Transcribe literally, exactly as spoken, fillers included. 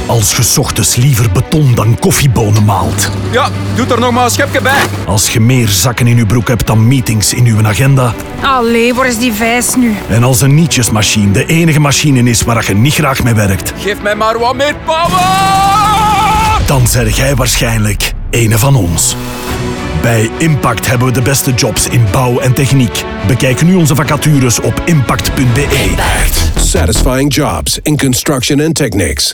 Als je 's ochtends liever beton dan koffiebonen maalt. Ja, doe er nog maar een schepje bij. Als je meer zakken in je broek hebt dan meetings in uw agenda. Allee, waar is die vijs nu? En als een nietjesmachine de enige machine is waar je niet graag mee werkt. Geef mij maar wat meer power! Dan zeg jij waarschijnlijk ene van ons. Bij Impact hebben we de beste jobs in bouw en techniek. Bekijk nu onze vacatures op impact punt be. Satisfying jobs in construction and techniques.